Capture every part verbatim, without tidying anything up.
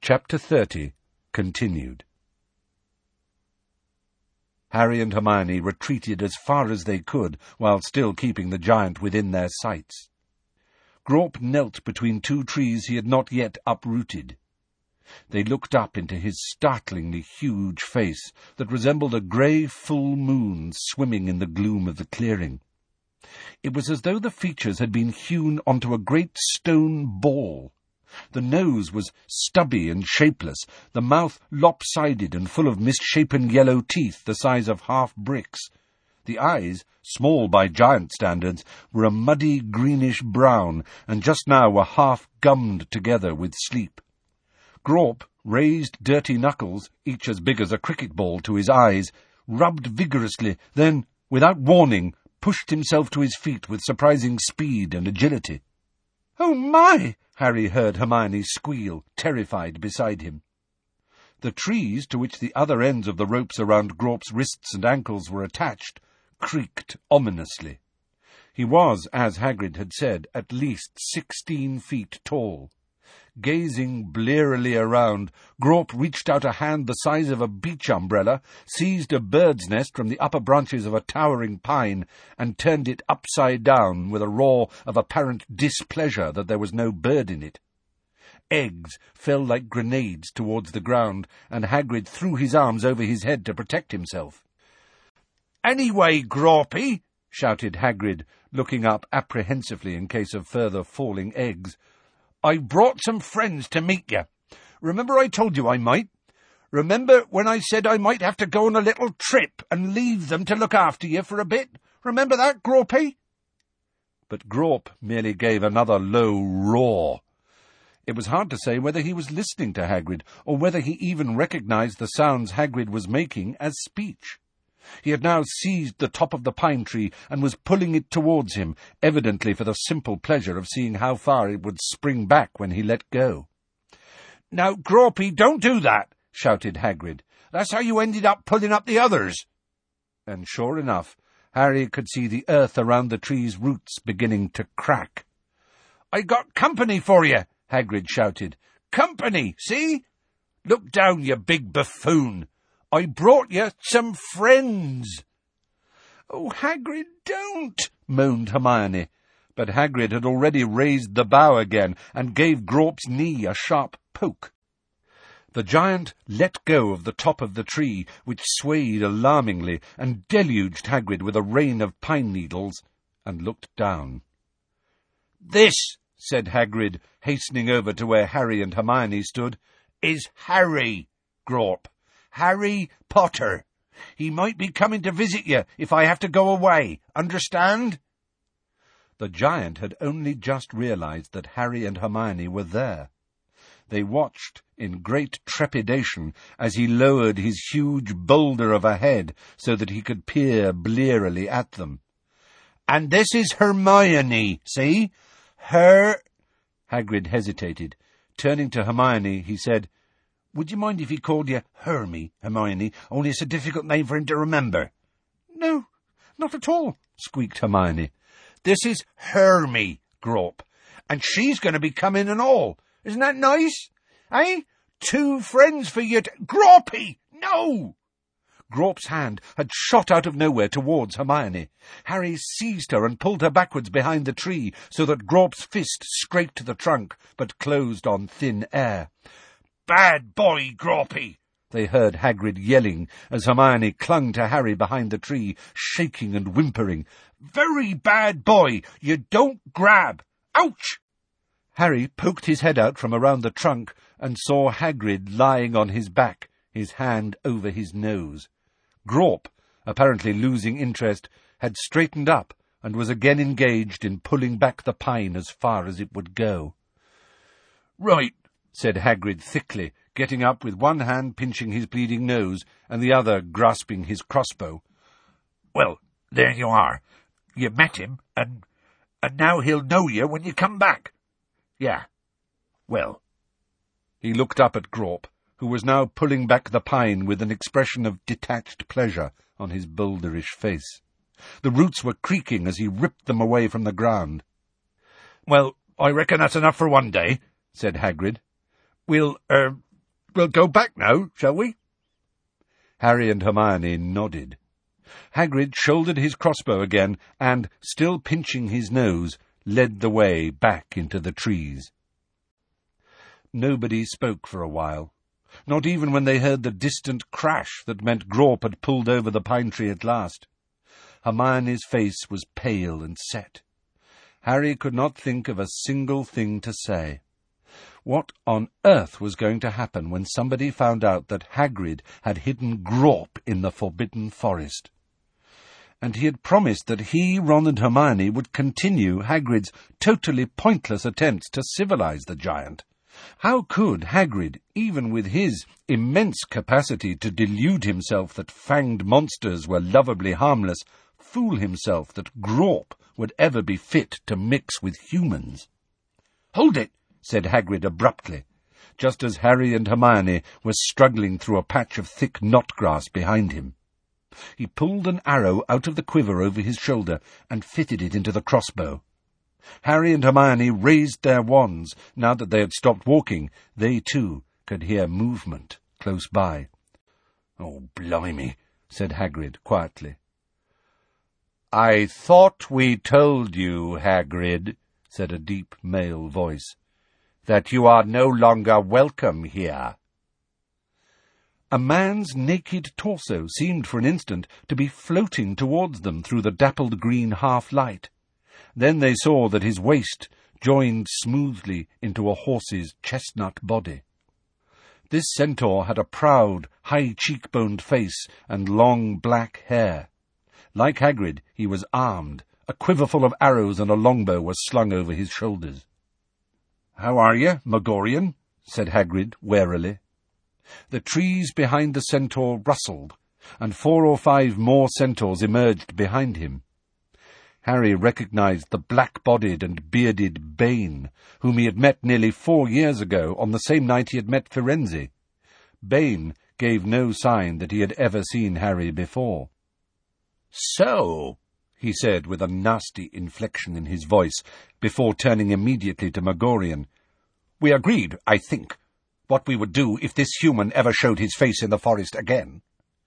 Chapter thirty, continued. Harry and Hermione retreated as far as they could, while still keeping the giant within their sights. Grawp knelt between two trees he had not yet uprooted. They looked up into his startlingly huge face that resembled a grey full moon swimming in the gloom of the clearing. It was as though the features had been hewn onto a great stone ball. The nose was stubby and shapeless, the mouth lopsided and full of misshapen yellow teeth the size of half-bricks. The eyes, small by giant standards, were a muddy greenish-brown, and just now were half-gummed together with sleep. Grawp raised dirty knuckles, each as big as a cricket ball, to his eyes, rubbed vigorously, then, without warning, pushed himself to his feet with surprising speed and agility. "Oh, my!" Harry heard Hermione squeal, terrified, beside him. The trees, to which the other ends of the ropes around Grawp's wrists and ankles were attached, creaked ominously. He was, as Hagrid had said, at least sixteen feet tall. Gazing blearily around, Grawp reached out a hand the size of a beach umbrella, seized a bird's nest from the upper branches of a towering pine, and turned it upside down with a roar of apparent displeasure that there was no bird in it. Eggs fell like grenades towards the ground, and Hagrid threw his arms over his head to protect himself. "Anyway, Grawpy," shouted Hagrid, looking up apprehensively in case of further falling eggs, "I brought some friends to meet you. Remember I told you I might? Remember when I said I might have to go on a little trip and leave them to look after you for a bit? Remember that, Grawpy?" But Grawp merely gave another low roar. It was hard to say whether he was listening to Hagrid, or whether he even recognized the sounds Hagrid was making as speech. He had now seized the top of the pine tree and was pulling it towards him, evidently for the simple pleasure of seeing how far it would spring back when he let go. "Now, Grawpy, don't do that!" shouted Hagrid. "That's how you ended up pulling up the others." And sure enough, Harry could see the earth around the tree's roots beginning to crack. "I got company for you!" Hagrid shouted. "Company, see? Look down, you big buffoon! I brought you some friends." "Oh, Hagrid, don't!" moaned Hermione. But Hagrid had already raised the bough again and gave Grawp's knee a sharp poke. The giant let go of the top of the tree, which swayed alarmingly, and deluged Hagrid with a rain of pine needles, and looked down. "This," said Hagrid, hastening over to where Harry and Hermione stood, "is Harry, Grawp. Harry Potter. He might be coming to visit you if I have to go away. Understand?" The giant had only just realized that Harry and Hermione were there. They watched in great trepidation as he lowered his huge boulder of a head so that he could peer blearily at them. "And this is Hermione, see? Her—" Hagrid hesitated. Turning to Hermione, he said, "Would you mind if he called you Hermy, Hermione, only it's a difficult name for him to remember?" "No, not at all," squeaked Hermione. "This is Hermy, Grawp, and she's going to be coming and all. Isn't that nice? Eh? Two friends for you to— Grawpy! No!" Grawp's hand had shot out of nowhere towards Hermione. Harry seized her and pulled her backwards behind the tree, so that Grawp's fist scraped the trunk, but closed on thin air. "Bad boy, Grawpy!" they heard Hagrid yelling, as Hermione clung to Harry behind the tree, shaking and whimpering. "Very bad boy! You don't grab! Ouch!" Harry poked his head out from around the trunk and saw Hagrid lying on his back, his hand over his nose. Grawp, apparently losing interest, had straightened up and was again engaged in pulling back the pine as far as it would go. "Right," said Hagrid thickly, getting up with one hand pinching his bleeding nose and the other grasping his crossbow. "Well, there you are. You met him, and and now he'll know you when you come back. Yeah. Well." He looked up at Grawp, who was now pulling back the pine with an expression of detached pleasure on his boulderish face. The roots were creaking as he ripped them away from the ground. "Well, I reckon that's enough for one day," said Hagrid. "We'll, er, we'll go back now, shall we?" Harry and Hermione nodded. Hagrid shouldered his crossbow again and, still pinching his nose, led the way back into the trees. Nobody spoke for a while, not even when they heard the distant crash that meant Grawp had pulled over the pine tree at last. Hermione's face was pale and set. Harry could not think of a single thing to say. What on earth was going to happen when somebody found out that Hagrid had hidden Grawp in the Forbidden Forest? And he had promised that he, Ron and Hermione would continue Hagrid's totally pointless attempts to civilize the giant. How could Hagrid, even with his immense capacity to delude himself that fanged monsters were lovably harmless, fool himself that Grawp would ever be fit to mix with humans? "Hold it!" said Hagrid abruptly, just as Harry and Hermione were struggling through a patch of thick knot-grass behind him. He pulled an arrow out of the quiver over his shoulder and fitted it into the crossbow. Harry and Hermione raised their wands. Now that they had stopped walking, they too could hear movement close by. "Oh, blimey," said Hagrid quietly. "I thought we told you, Hagrid," said a deep male voice, "that you are no longer welcome here." A man's naked torso seemed for an instant to be floating towards them through the dappled green half-light. Then they saw that his waist joined smoothly into a horse's chestnut body. This centaur had a proud, high-cheekboned face and long black hair. Like Hagrid, he was armed. A quiver full of arrows and a longbow was slung over his shoulders. "How are you, Megorian?" said Hagrid warily. The trees behind the centaur rustled, and four or five more centaurs emerged behind him. Harry recognized the black-bodied and bearded Bane, whom he had met nearly four years ago on the same night he had met Firenze. Bane gave no sign that he had ever seen Harry before. "So," he said with a nasty inflection in his voice, before turning immediately to Megorian, "we agreed, I think, what we would do if this human ever showed his face in the forest again."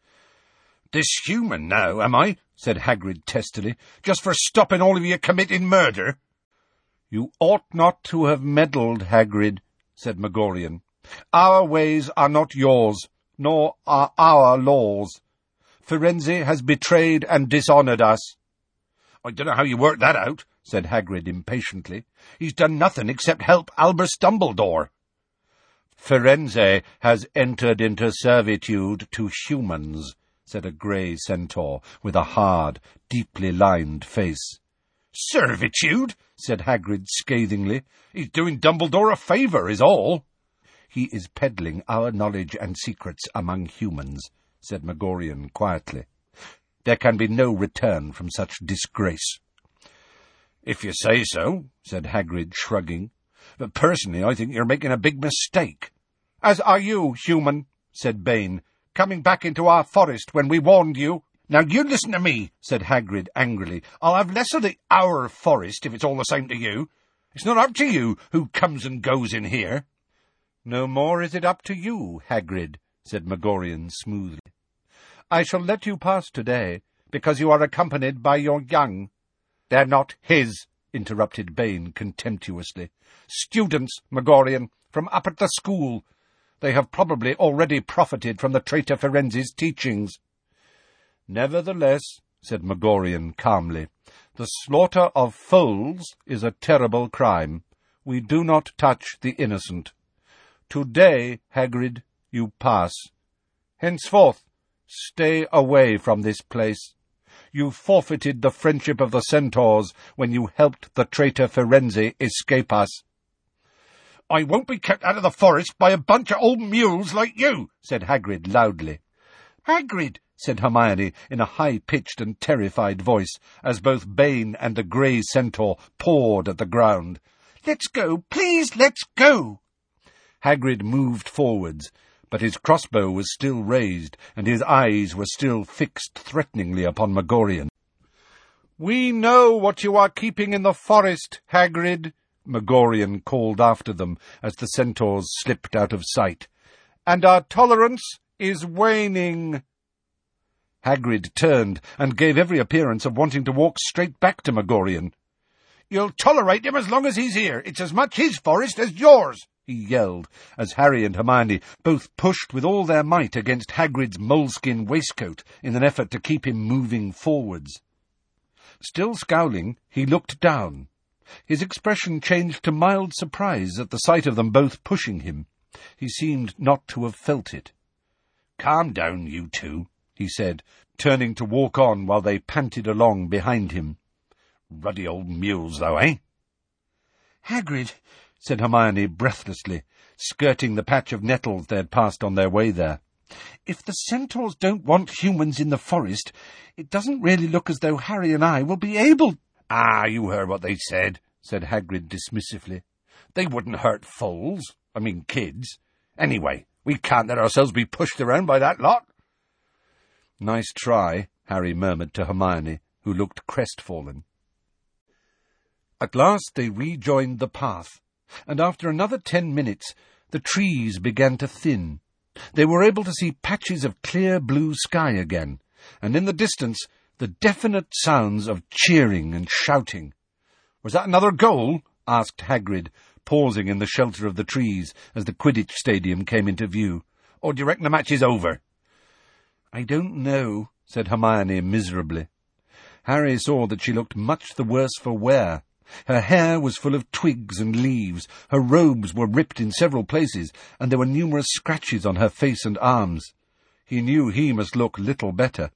"This human now, am I?" said Hagrid testily, "just for stopping all of you committing murder?" "You ought not to have meddled, Hagrid," said Megorian. "Our ways are not yours, nor are our laws. Firenze has betrayed and dishonoured us." "I don't know how you worked that out," said Hagrid impatiently. "He's done nothing except help Albus Dumbledore." "Firenze has entered into servitude to humans," said a grey centaur with a hard, deeply lined face. "Servitude?" said Hagrid scathingly. "He's doing Dumbledore a favour, is all." "He is peddling our knowledge and secrets among humans," said Megorian quietly. "There can be no return from such disgrace." "If you say so," said Hagrid, shrugging. "But personally I think you're making a big mistake." "As are you, human," said Bane, "coming back into our forest when we warned you." "Now you listen to me," said Hagrid angrily. "I'll have less of the our forest if it's all the same to you. It's not up to you who comes and goes in here." "No more is it up to you, Hagrid," said Megorian smoothly. "I shall let you pass today, because you are accompanied by your young." "They're not his," interrupted Bane contemptuously. "Students, Megorian, from up at the school. They have probably already profited from the traitor Firenze's teachings." "Nevertheless," said Megorian calmly, "the slaughter of foals is a terrible crime. We do not touch the innocent. Today, Hagrid, you pass. Henceforth, stay away from this place. You forfeited the friendship of the centaurs when you helped the traitor Firenze escape us." "I won't be kept out of the forest by a bunch of old mules like you," said Hagrid loudly. "Hagrid," said Hermione in a high-pitched and terrified voice, as both Bane and the grey centaur pawed at the ground. "Let's go, please, let's go." Hagrid moved forwards, but his crossbow was still raised, and his eyes were still fixed threateningly upon Megorian. "We know what you are keeping in the forest, Hagrid," Megorian called after them as the centaurs slipped out of sight. and our tolerance is waning." Hagrid turned and gave every appearance of wanting to walk straight back to Megorian. "You'll tolerate him as long as he's here. It's as much his forest as yours," he yelled, as Harry and Hermione both pushed with all their might against Hagrid's moleskin waistcoat in an effort to keep him moving forwards. Still scowling, he looked down. His expression changed to mild surprise at the sight of them both pushing him. He seemed not to have felt it. "Calm down, you two," he said, turning to walk on while they panted along behind him. "Ruddy old mules, though, eh?" "Hagrid," said Hermione breathlessly, skirting the patch of nettles they had passed on their way there. "if the centaurs don't want humans in the forest, it doesn't really look as though Harry and I will be able—" "Ah, you heard what they said," said Hagrid dismissively. "They wouldn't hurt foals, I mean kids. Anyway, we can't let ourselves be pushed around by that lot." "Nice try," Harry murmured to Hermione, who looked crestfallen. At last they rejoined the path, and after another ten minutes the trees began to thin. They were able to see patches of clear blue sky again, and in the distance the definite sounds of cheering and shouting. "Was that another goal?" asked Hagrid, pausing in the shelter of the trees as the Quidditch stadium came into view. "Or do you reckon the match is over?" "I don't know," said Hermione miserably. Harry saw that she looked much the worse for wear. Her hair was full of twigs and leaves, her robes were ripped in several places, and there were numerous scratches on her face and arms. He knew he must look little better.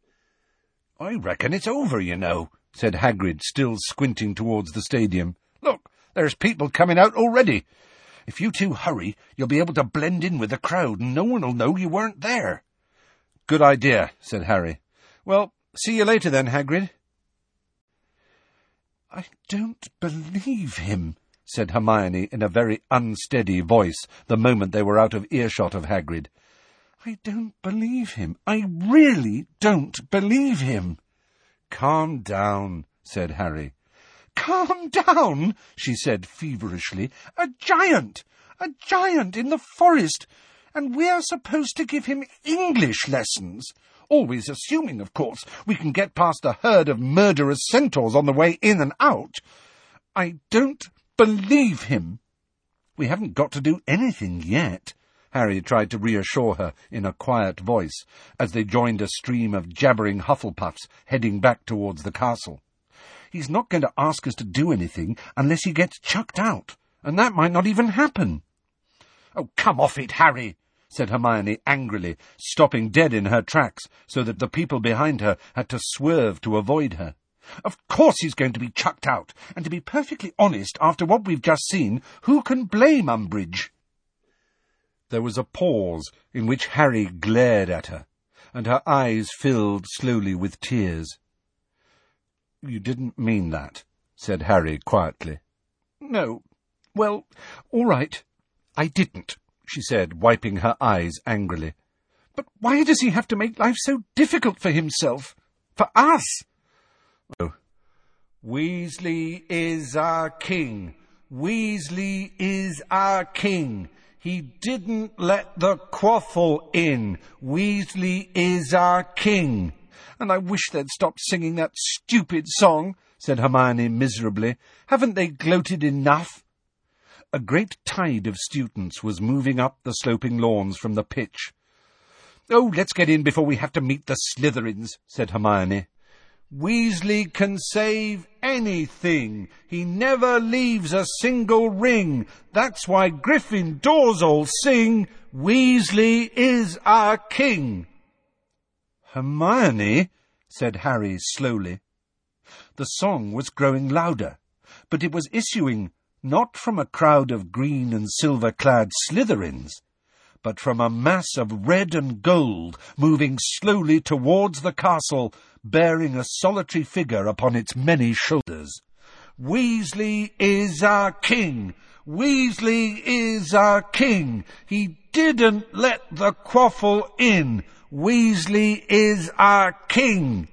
"I reckon it's over, you know," said Hagrid, still squinting towards the stadium. "Look, there's people coming out already. If you two hurry, you'll be able to blend in with the crowd, and no one'll know you weren't there." "Good idea," said Harry. "Well, see you later then, Hagrid." "I don't believe him," said Hermione in a very unsteady voice the moment they were out of earshot of Hagrid. "I don't believe him. I really don't believe him." "Calm down," said Harry. "Calm down," she said feverishly. "A giant! A giant in the forest! And we're supposed to give him English lessons! Always assuming, of course, we can get past a herd of murderous centaurs on the way in and out. I don't believe him." "We haven't got to do anything yet," Harry tried to reassure her in a quiet voice, as they joined a stream of jabbering Hufflepuffs heading back towards the castle. "He's not going to ask us to do anything unless he gets chucked out, and that might not even happen." "Oh, come off it, Harry," said Hermione angrily, stopping dead in her tracks so that the people behind her had to swerve to avoid her. "Of course he's going to be chucked out, and to be perfectly honest, after what we've just seen, who can blame Umbridge?" There was a pause in which Harry glared at her, and her eyes filled slowly with tears. "You didn't mean that," said Harry quietly. "No. Well, all right. I didn't," she said, wiping her eyes angrily. "But why does he have to make life so difficult for himself? For us?" "Oh. Weasley is our king. Weasley is our king. He didn't let the quaffle in. Weasley is our king." "And I wish they'd stop singing that stupid song," said Hermione miserably. "Haven't they gloated enough?" A great tide of students was moving up the sloping lawns from the pitch. "Oh, let's get in before we have to meet the Slytherins," said Hermione. "Weasley can save anything. He never leaves a single ring. That's why Gryffindors all sing, 'Weasley is our king.'" "Hermione," said Harry slowly. The song was growing louder, but it was issuing not from a crowd of green and silver-clad Slytherins, but from a mass of red and gold moving slowly towards the castle, bearing a solitary figure upon its many shoulders. "Weasley is our king! Weasley is our king! He didn't let the quaffle in! Weasley is our king!"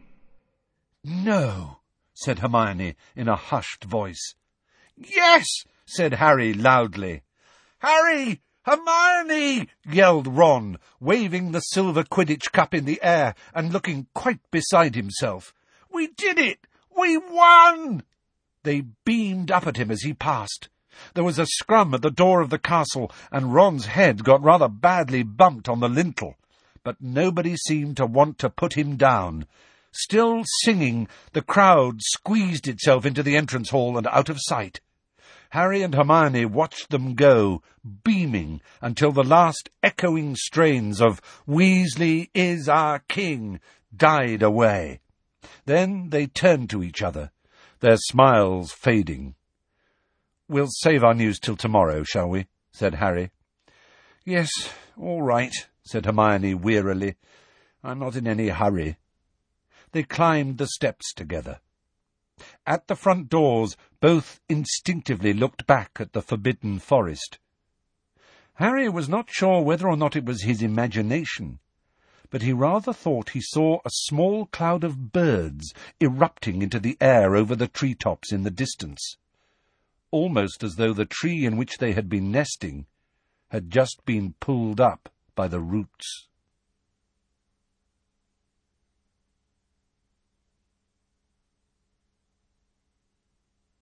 "No," said Hermione in a hushed voice. "Yes," said Harry loudly. "Harry, "Hermione!" yelled Ron, waving the silver Quidditch cup in the air and looking quite beside himself. "We did it! We won!" They beamed up at him as he passed. There was a scrum at the door of the castle, and Ron's head got rather badly bumped on the lintel. But nobody seemed to want to put him down. Still singing, the crowd squeezed itself into the entrance hall and out of sight. Harry and Hermione watched them go, beaming, until the last echoing strains of "Weasley is our king" died away. Then they turned to each other, their smiles fading. "We'll save our news till tomorrow, shall we?" said Harry. "Yes, all right," said Hermione wearily. "I'm not in any hurry." They climbed the steps together. At the front doors, both instinctively looked back at the forbidden forest. Harry was not sure whether or not it was his imagination, but he rather thought he saw a small cloud of birds erupting into the air over the tree-tops in the distance, almost as though the tree in which they had been nesting had just been pulled up by the roots.